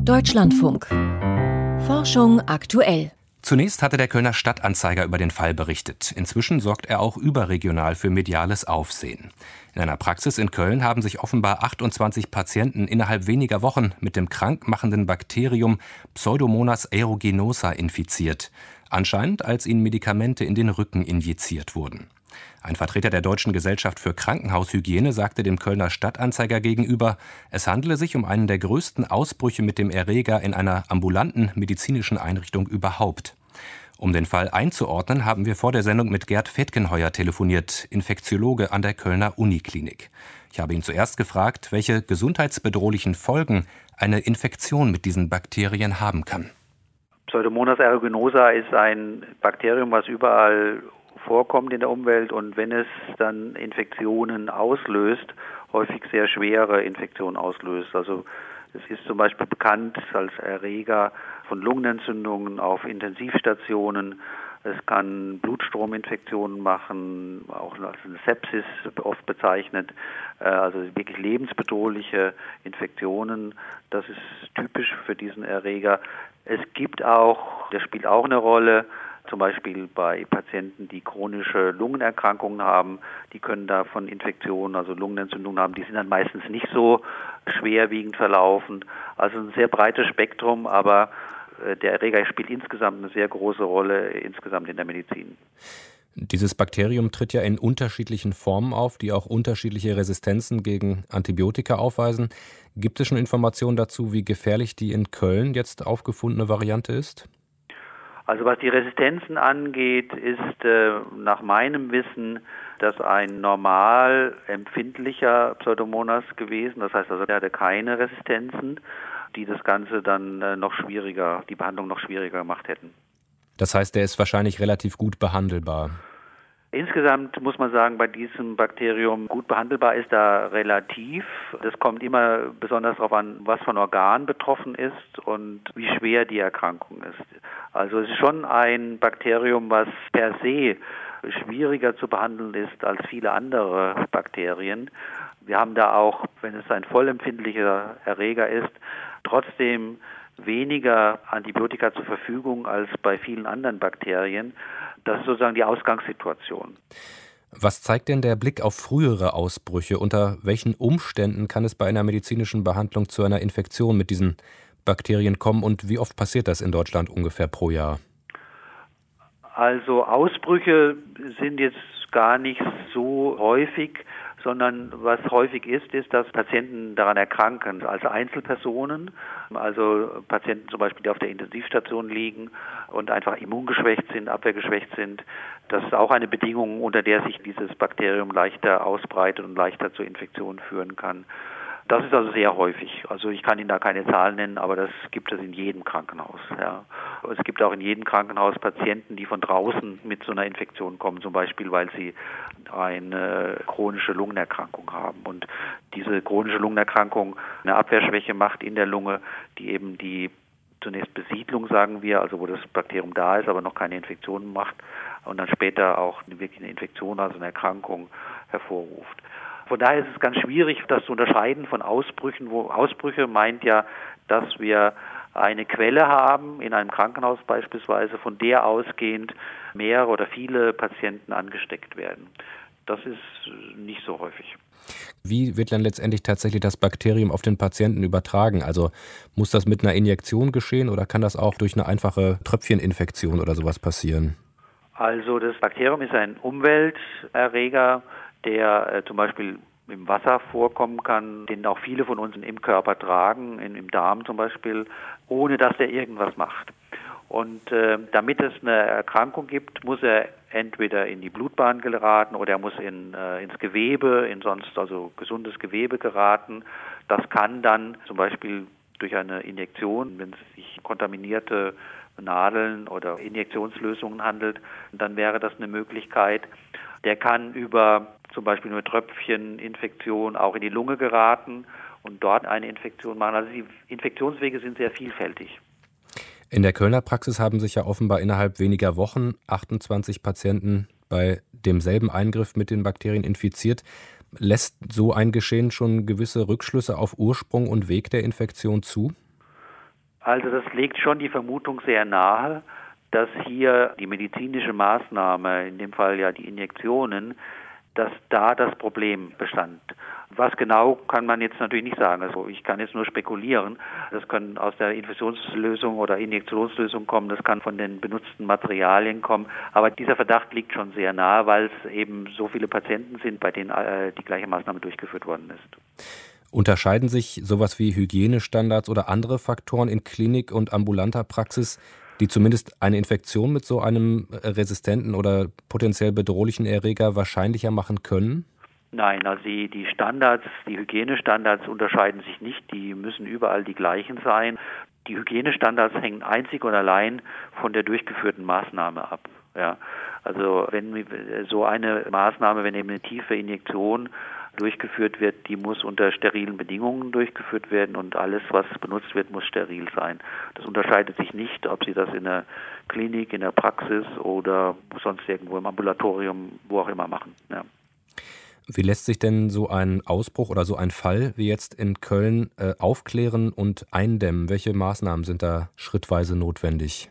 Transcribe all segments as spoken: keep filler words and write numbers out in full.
Deutschlandfunk. Forschung aktuell. Zunächst hatte der Kölner Stadtanzeiger über den Fall berichtet. Inzwischen sorgt er auch überregional für mediales Aufsehen. In einer Praxis in Köln haben sich offenbar achtundzwanzig Patienten innerhalb weniger Wochen mit dem krankmachenden Bakterium Pseudomonas aeruginosa infiziert. Anscheinend, als ihnen Medikamente in den Rücken injiziert wurden. Ein Vertreter der Deutschen Gesellschaft für Krankenhaushygiene sagte dem Kölner Stadtanzeiger gegenüber, es handele sich um einen der größten Ausbrüche mit dem Erreger in einer ambulanten medizinischen Einrichtung überhaupt. Um den Fall einzuordnen, haben wir vor der Sendung mit Gerd Fetkenheuer telefoniert, Infektiologe an der Kölner Uniklinik. Ich habe ihn zuerst gefragt, welche gesundheitsbedrohlichen Folgen eine Infektion mit diesen Bakterien haben kann. Pseudomonas aeruginosa ist ein Bakterium, was überall vorkommt in der Umwelt, und wenn es dann Infektionen auslöst, häufig sehr schwere Infektionen auslöst. Also es ist zum Beispiel bekannt als Erreger von Lungenentzündungen auf Intensivstationen. Es kann Blutstrominfektionen machen, auch als eine Sepsis oft bezeichnet, also wirklich lebensbedrohliche Infektionen. Das ist typisch für diesen Erreger. Es gibt auch, das spielt auch eine Rolle, zum Beispiel bei Patienten, die chronische Lungenerkrankungen haben, die können da von Infektionen, also Lungenentzündungen haben, die sind dann meistens nicht so schwerwiegend verlaufend. Also ein sehr breites Spektrum, aber der Erreger spielt insgesamt eine sehr große Rolle insgesamt in der Medizin. Dieses Bakterium tritt ja in unterschiedlichen Formen auf, die auch unterschiedliche Resistenzen gegen Antibiotika aufweisen. Gibt es schon Informationen dazu, wie gefährlich die in Köln jetzt aufgefundene Variante ist? Also was die Resistenzen angeht, ist äh, nach meinem Wissen das ein normal empfindlicher Pseudomonas gewesen. Das heißt also, er hatte keine Resistenzen, die das Ganze dann äh, noch schwieriger, die Behandlung noch schwieriger gemacht hätten. Das heißt, der ist wahrscheinlich relativ gut behandelbar. Insgesamt muss man sagen, bei diesem Bakterium gut behandelbar ist da relativ. Das kommt immer besonders darauf an, was von Organ betroffen ist und wie schwer die Erkrankung ist. Also es ist schon ein Bakterium, was per se schwieriger zu behandeln ist als viele andere Bakterien. Wir haben da auch, wenn es ein vollempfindlicher Erreger ist, trotzdem weniger Antibiotika zur Verfügung als bei vielen anderen Bakterien. Das ist sozusagen die Ausgangssituation. Was zeigt denn der Blick auf frühere Ausbrüche? Unter welchen Umständen kann es bei einer medizinischen Behandlung zu einer Infektion mit diesen Bakterien kommen und wie oft passiert das in Deutschland ungefähr pro Jahr? Also Ausbrüche sind jetzt gar nicht so häufig, sondern was häufig ist, ist, dass Patienten daran erkranken, als Einzelpersonen, also Patienten zum Beispiel, die auf der Intensivstation liegen und einfach immungeschwächt sind, abwehrgeschwächt sind. Das ist auch eine Bedingung, unter der sich dieses Bakterium leichter ausbreitet und leichter zur Infektion führen kann. Das ist also sehr häufig. Also ich kann Ihnen da keine Zahlen nennen, aber das gibt es in jedem Krankenhaus. Ja. Es gibt auch in jedem Krankenhaus Patienten, die von draußen mit so einer Infektion kommen, zum Beispiel, weil sie eine chronische Lungenerkrankung haben. Und diese chronische Lungenerkrankung eine Abwehrschwäche macht in der Lunge, die eben die zunächst Besiedlung, sagen wir, also wo das Bakterium da ist, aber noch keine Infektion macht und dann später auch wirklich eine Infektion, also eine Erkrankung hervorruft. Von daher ist es ganz schwierig, das zu unterscheiden von Ausbrüchen. Wo Ausbrüche meint ja, dass wir eine Quelle haben, in einem Krankenhaus beispielsweise, von der ausgehend mehrere oder viele Patienten angesteckt werden. Das ist nicht so häufig. Wie wird dann letztendlich tatsächlich das Bakterium auf den Patienten übertragen? Also muss das mit einer Injektion geschehen oder kann das auch durch eine einfache Tröpfcheninfektion oder sowas passieren? Also das Bakterium ist ein Umwelterreger, der äh, zum Beispiel im Wasser vorkommen kann, den auch viele von uns im Körper tragen, in, im Darm zum Beispiel, ohne dass er irgendwas macht. Und äh, damit es eine Erkrankung gibt, muss er entweder in die Blutbahn geraten oder er muss in, äh, ins Gewebe, in sonst also gesundes Gewebe geraten. Das kann dann zum Beispiel durch eine Injektion, wenn es sich kontaminierte Nadeln oder Injektionslösungen handelt, dann wäre das eine Möglichkeit. Der kann über zum Beispiel eine Tröpfcheninfektion auch in die Lunge geraten und dort eine Infektion machen. Also die Infektionswege sind sehr vielfältig. In der Kölner Praxis haben sich ja offenbar innerhalb weniger Wochen achtundzwanzig Patienten bei demselben Eingriff mit den Bakterien infiziert. Lässt so ein Geschehen schon gewisse Rückschlüsse auf Ursprung und Weg der Infektion zu? Also das legt schon die Vermutung sehr nahe, dass hier die medizinische Maßnahme, in dem Fall ja die Injektionen, dass da das Problem bestand. Was genau, kann man jetzt natürlich nicht sagen. Also ich kann jetzt nur spekulieren. Das kann aus der Infusionslösung oder Injektionslösung kommen, das kann von den benutzten Materialien kommen. Aber dieser Verdacht liegt schon sehr nahe, weil es eben so viele Patienten sind, bei denen äh, die gleiche Maßnahme durchgeführt worden ist. Unterscheiden sich sowas wie Hygienestandards oder andere Faktoren in Klinik und ambulanter Praxis, die zumindest eine Infektion mit so einem resistenten oder potenziell bedrohlichen Erreger wahrscheinlicher machen können? Nein, also die, die Standards, die Hygienestandards unterscheiden sich nicht, die müssen überall die gleichen sein. Die Hygienestandards hängen einzig und allein von der durchgeführten Maßnahme ab. Ja, also wenn so eine Maßnahme, wenn eben eine tiefe Injektion durchgeführt wird, die muss unter sterilen Bedingungen durchgeführt werden und alles, was benutzt wird, muss steril sein. Das unterscheidet sich nicht, ob Sie das in der Klinik, in der Praxis oder sonst irgendwo im Ambulatorium, wo auch immer machen. Ja. Wie lässt sich denn so ein Ausbruch oder so ein Fall wie jetzt in Köln äh, aufklären und eindämmen? Welche Maßnahmen sind da schrittweise notwendig?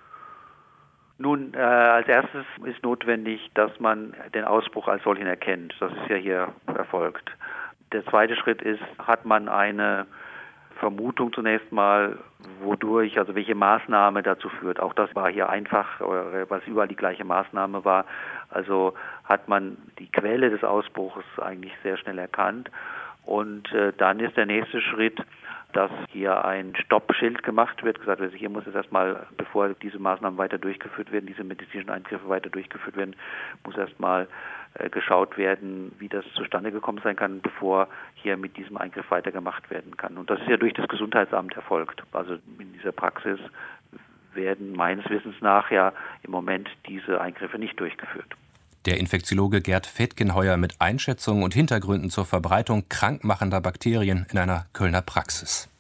Nun, äh, als erstes ist notwendig, dass man den Ausbruch als solchen erkennt. Das ist ja hier erfolgt. Der zweite Schritt ist, hat man eine Vermutung zunächst mal, wodurch, also welche Maßnahme dazu führt. Auch das war hier einfach, weil es überall die gleiche Maßnahme war. Also hat man die Quelle des Ausbruchs eigentlich sehr schnell erkannt. Und äh, dann ist der nächste Schritt, dass hier ein Stoppschild gemacht wird, gesagt wird, hier muss es erstmal, bevor diese Maßnahmen weiter durchgeführt werden, diese medizinischen Eingriffe weiter durchgeführt werden, muss erstmal äh, geschaut werden, wie das zustande gekommen sein kann, bevor hier mit diesem Eingriff weitergemacht werden kann. Und das ist ja durch das Gesundheitsamt erfolgt. Also in dieser Praxis werden meines Wissens nach ja im Moment diese Eingriffe nicht durchgeführt. Der Infektiologe Gerd Fetgenheuer mit Einschätzungen und Hintergründen zur Verbreitung krankmachender Bakterien in einer Kölner Praxis.